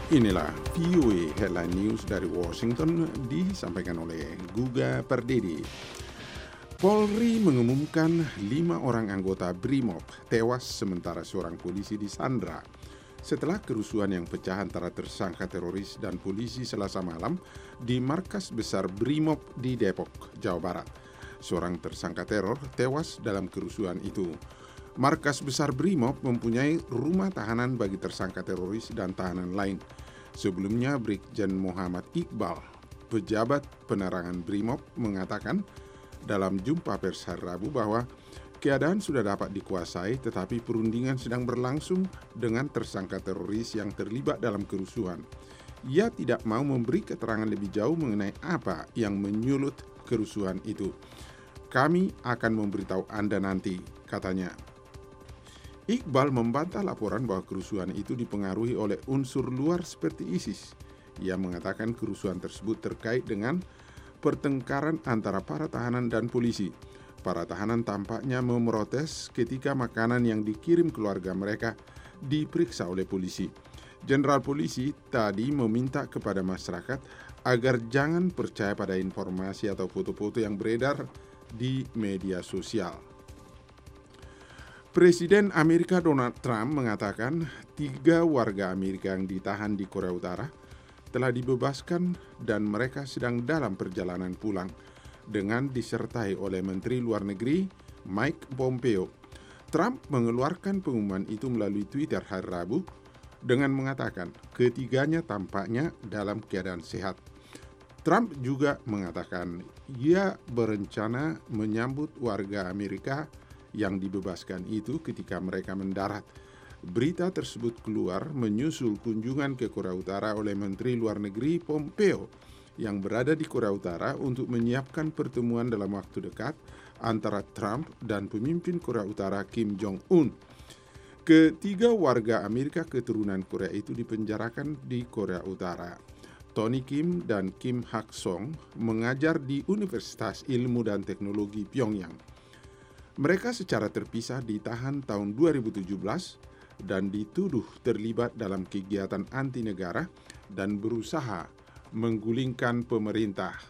Inilah VOA Headline News dari Washington disampaikan oleh Guga Pardede. Polri mengumumkan 5 orang anggota BRIMOB tewas sementara seorang polisi disandra setelah kerusuhan yang pecah antara tersangka teroris dan polisi Selasa malam di markas besar BRIMOB di Depok, Jawa Barat. Seorang tersangka teror tewas dalam kerusuhan itu. Markas besar BRIMOB mempunyai rumah tahanan bagi tersangka teroris dan tahanan lain. Sebelumnya, Brigjen Muhammad Iqbal, pejabat penerangan BRIMOB, mengatakan dalam jumpa pers hari Rabu bahwa keadaan sudah dapat dikuasai tetapi perundingan sedang berlangsung dengan tersangka teroris yang terlibat dalam kerusuhan. Ia tidak mau memberi keterangan lebih jauh mengenai apa yang menyulut kerusuhan itu. Kami akan memberitahu Anda nanti, katanya. Iqbal membantah laporan bahwa kerusuhan itu dipengaruhi oleh unsur luar seperti ISIS. Ia mengatakan kerusuhan tersebut terkait dengan pertengkaran antara para tahanan dan polisi. Para tahanan tampaknya memprotes ketika makanan yang dikirim keluarga mereka diperiksa oleh polisi. Jenderal polisi tadi meminta kepada masyarakat agar jangan percaya pada informasi atau foto-foto yang beredar di media sosial. Presiden Amerika Donald Trump mengatakan 3 warga Amerika yang ditahan di Korea Utara telah dibebaskan dan mereka sedang dalam perjalanan pulang dengan disertai oleh Menteri Luar Negeri Mike Pompeo. Trump mengeluarkan pengumuman itu melalui Twitter hari Rabu dengan mengatakan ketiganya tampaknya dalam keadaan sehat. Trump juga mengatakan ia berencana menyambut warga Amerika yang dibebaskan itu ketika mereka mendarat. Berita tersebut keluar menyusul kunjungan ke Korea Utara oleh Menteri Luar Negeri Pompeo yang berada di Korea Utara untuk menyiapkan pertemuan dalam waktu dekat antara Trump dan pemimpin Korea Utara Kim Jong-un. Ketiga warga Amerika keturunan Korea itu dipenjarakan di Korea Utara. Tony Kim dan Kim Hak Song mengajar di Universitas Ilmu dan Teknologi Pyongyang. Mereka secara terpisah ditahan tahun 2017 dan dituduh terlibat dalam kegiatan anti negara dan berusaha menggulingkan pemerintah.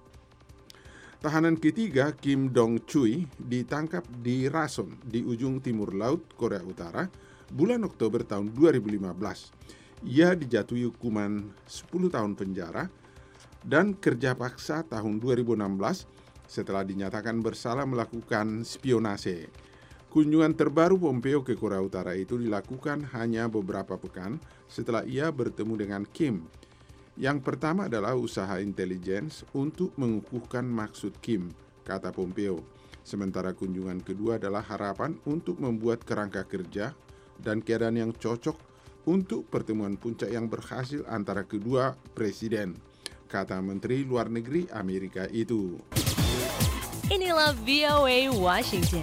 Tahanan ketiga, Kim Dong Chui, ditangkap di Rason di ujung timur laut Korea Utara bulan Oktober tahun 2015. Ia dijatuhi hukuman 10 tahun penjara dan kerja paksa tahun 2016 setelah dinyatakan bersalah melakukan spionase. Kunjungan terbaru Pompeo ke Korea Utara itu dilakukan hanya beberapa pekan setelah ia bertemu dengan Kim. Yang pertama adalah usaha intelijen untuk mengukuhkan maksud Kim, kata Pompeo. Sementara kunjungan kedua adalah harapan untuk membuat kerangka kerja dan keadaan yang cocok untuk pertemuan puncak yang berhasil antara kedua presiden, kata Menteri Luar Negeri Amerika itu. Inilah VOA Washington.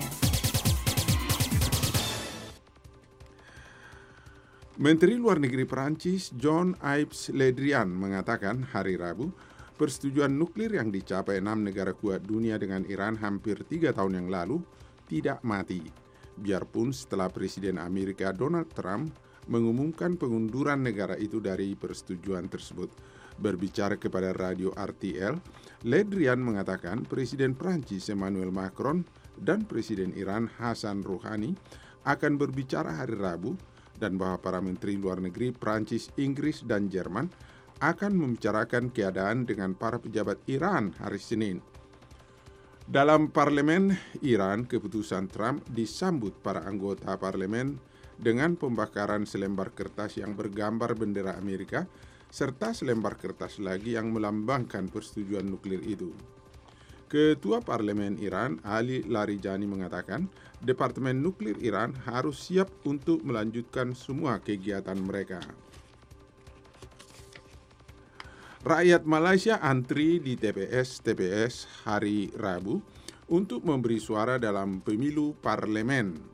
Menteri Luar Negeri Perancis Jean-Yves Le Drian mengatakan hari Rabu persetujuan nuklir yang dicapai 6 negara kuat dunia dengan Iran hampir 3 tahun yang lalu tidak mati. Biarpun setelah Presiden Amerika Donald Trump mengumumkan pengunduran negara itu dari persetujuan tersebut. Berbicara kepada radio RTL, Le Drian mengatakan Presiden Prancis Emmanuel Macron dan Presiden Iran Hassan Rouhani akan berbicara hari Rabu dan bahwa para menteri luar negeri Prancis, Inggris, dan Jerman akan membicarakan keadaan dengan para pejabat Iran hari Senin. Dalam parlemen Iran, keputusan Trump disambut para anggota parlemen dengan pembakaran selembar kertas yang bergambar bendera Amerika serta selembar kertas lagi yang melambangkan persetujuan nuklir itu. Ketua Parlemen Iran, Ali Larijani, mengatakan Departemen Nuklir Iran harus siap untuk melanjutkan semua kegiatan mereka. Rakyat Malaysia antri di TPS hari Rabu untuk memberi suara dalam pemilu parlemen.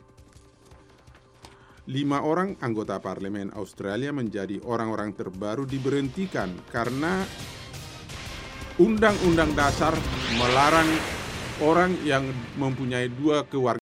5 orang anggota parlemen Australia menjadi orang-orang terbaru diberhentikan karena Undang-Undang Dasar melarang orang yang mempunyai 2 keluarga